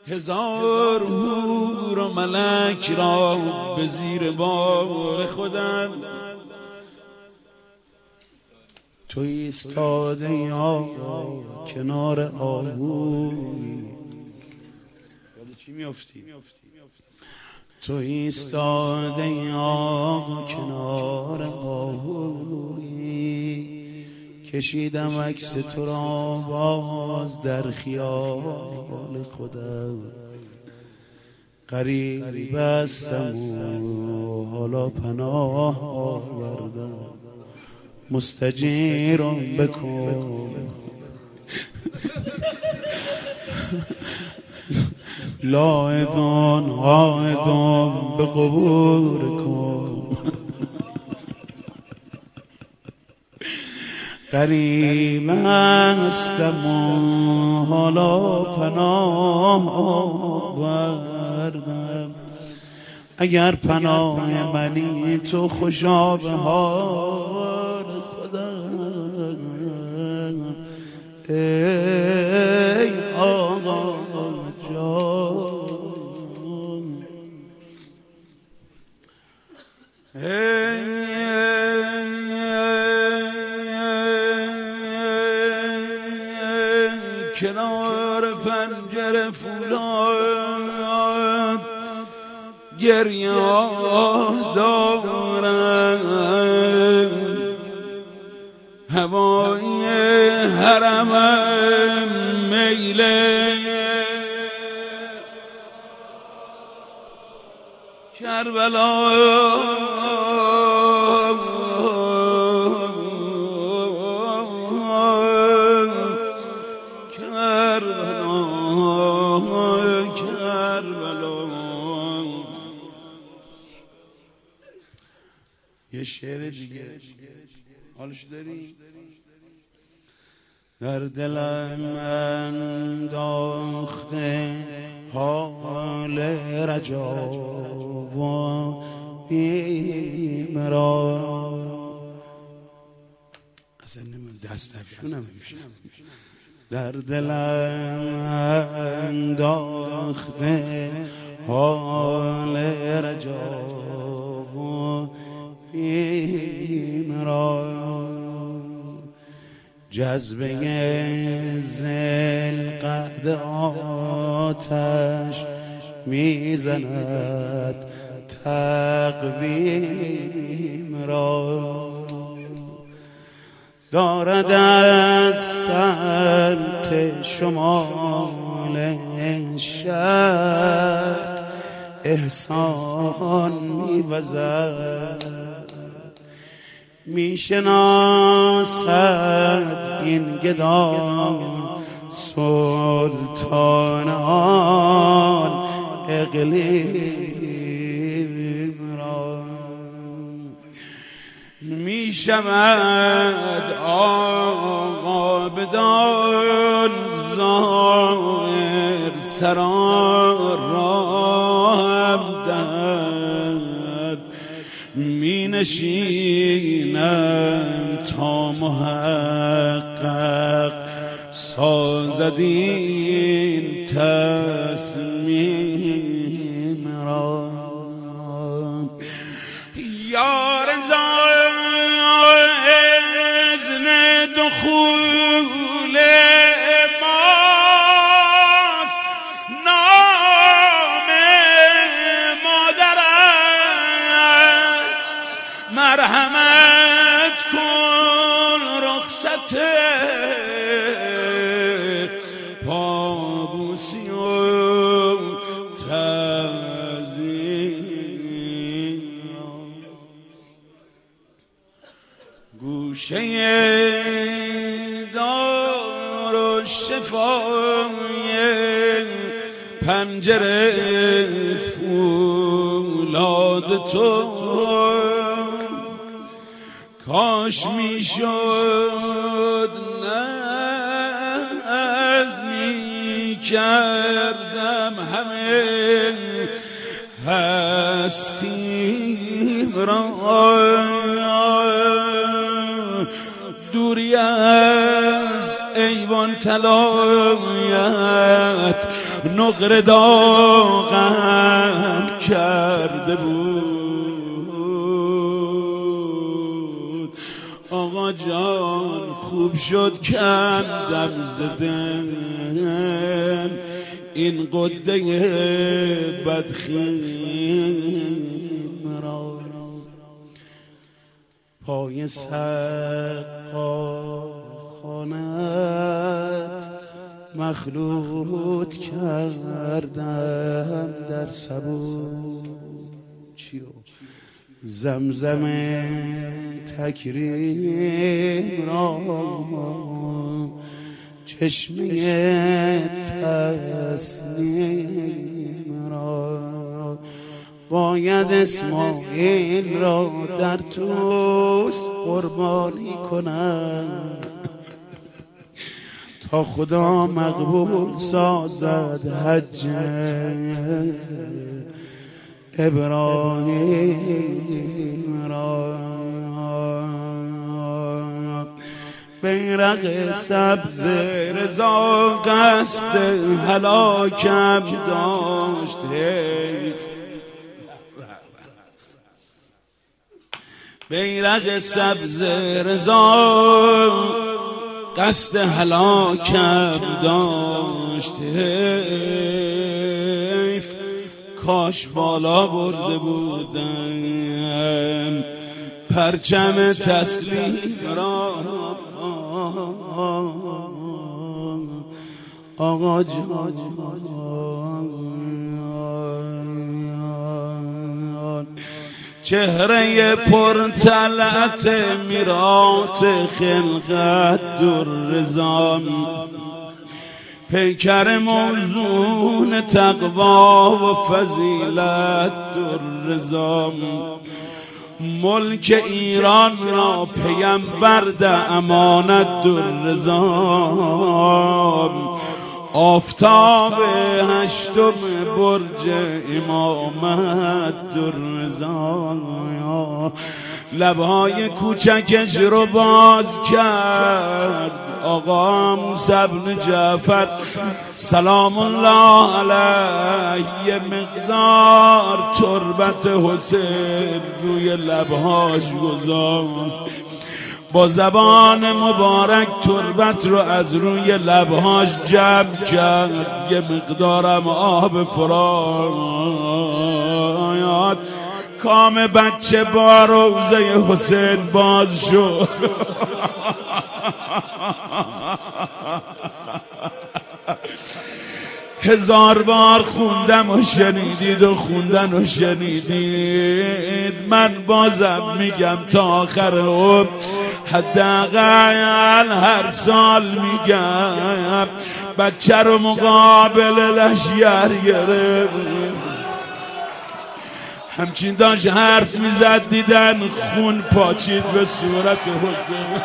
هزار حور و ملک را به زیر بال خودم. تو ایستاده یا کنار آهوی، چی میافتی؟ تو ایستاده یا کنار آهوی، کشیدم عکس تو را باز در خیال خودم. غریب هستم و حالا پناه آوردم، مستجیرم بکن لاعدان قاعدان به قبور کن. غریب هستم و حالا پناه آوردم. اگر پناه منی تو خوشا به حال خودم. ای آقا جان، کنار پنجره فولاد گریه دارم، هوای حرمم میله کربلا. یه شعر دیگه حالش داری؟ در دلم انداخته حال رجا و بیم را، اصلا دست نفیونم. در دلم انداخته حال رجا و بیم را، جذبه ذوالقعد آتش میزند تقویم را، دارد از سمت شمال شهر احسان میوزد. میشناسد این گدا سلطان آن اقلیم را، میشود آقا بدان ظاهر سرا را هم دهد. می نشینم تا محقق سازد این تصمیم را. یا رضا اذن دخول ماست، نام مادرت مرحمت کن، رخصت پابوسی و تعظیم. گوشه دار و شفای پنجره فولاد تو، کاش میشد نظمی کردم همه هستیم را. دوری از ایوان طلایت نقره داغم کرده بود. آقا جان خوب شد کندم زدن این قده بدخیم را. پای سقا خانت مخلوط کردم در سبو چیو زمزم تکریم را. چشمه تسلیم را باید اسماعیل را در توست قربانی کنم تا خدا مقبول سازد حج ابراهیم را. بیرق سبز رضا قصد هلاکم داشت، بیرق سبز رضا قصد هلاکم داشت. حیف کاش بالا برده بودم پرچم تسلیم را. آقا جان چهره پرطلعت میرات خلقت در رضام، پیکر موزون تقوا و فضیلت در رضام. ملک ایران را پیمبر ده امانت در رضام. آفتاب هشتم برج امامت در رضا. لبهای کوچکش رو باز کرد آقا موسی بن جعفر سلام الله علیه، یه مقدار تربت حسین روی لبهاش گذاشت، با زبان مبارک تربت رو از روی لبهاش جمع کرد، یه مقدارم آب فرایاد، کام بچه با روزه حسین باز شد. هزار بار خوندم و شنیدید و خوندن و شنیدید، من بازم میگم تا آخر عمر، حداقل هر سال میگم، بچه رو مقابل لشگر گرفت، همچین داشت حرف میزد دیدن خون پاچید به صورت حسین.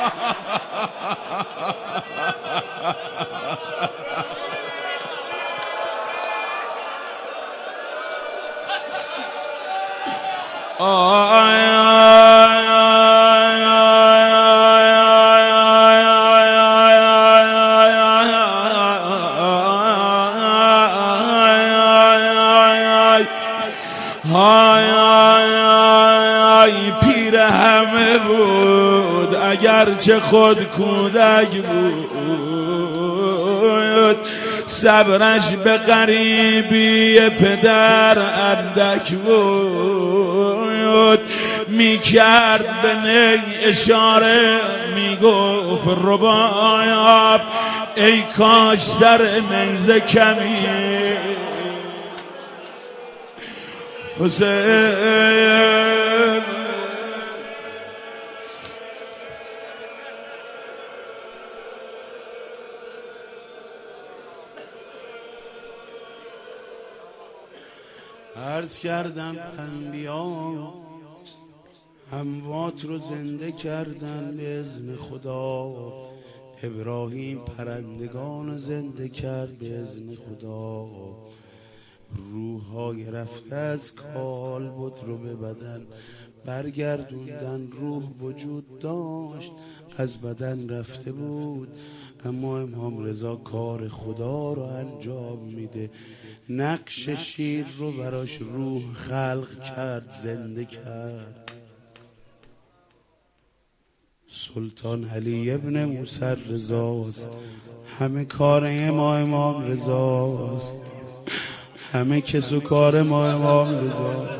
پیر همه بود اگرچه خود کودک بود، صبرش به غریبی پدر اندک بود، میکرد به نی اشاره میگفت رباب ای کاش سر نیزه کمی حسین. عرض کردم انبیا اموات رو زنده کردن به اذن خدا، ابراهیم پرندگان رو زنده کرد به اذن خدا، روح‌های رفته از کالبد رو به بدن برگردوندن، روح وجود داشت از بدن رفته بود، اما امام رضا کار خدا رو انجام میده. نقش شیر رو براش روح خلق کرد، زنده کرد. سلطان علی ابن موسی رضاست، همه کار ما امام رضاست، همه کس و کار ما امام رضاست.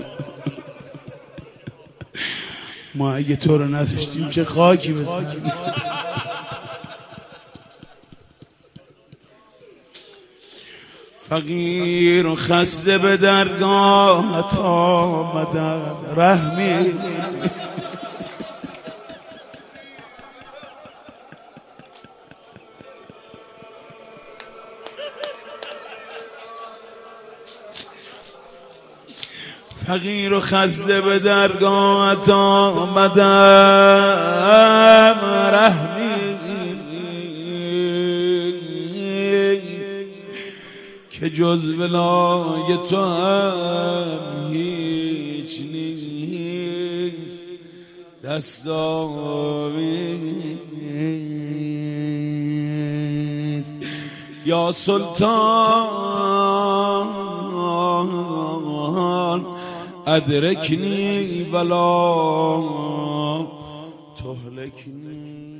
ما اگه تو رو نداشتیم چه خاکی به سر. فقیر و خسته به درگاهت آمدم رحمی، فقیر و خسته به درگاهت آمدم رحمی، که جز ولای تو هم هیچ نیست، دستاویز. یا سلطان ادرکنی ولا تهلکنی.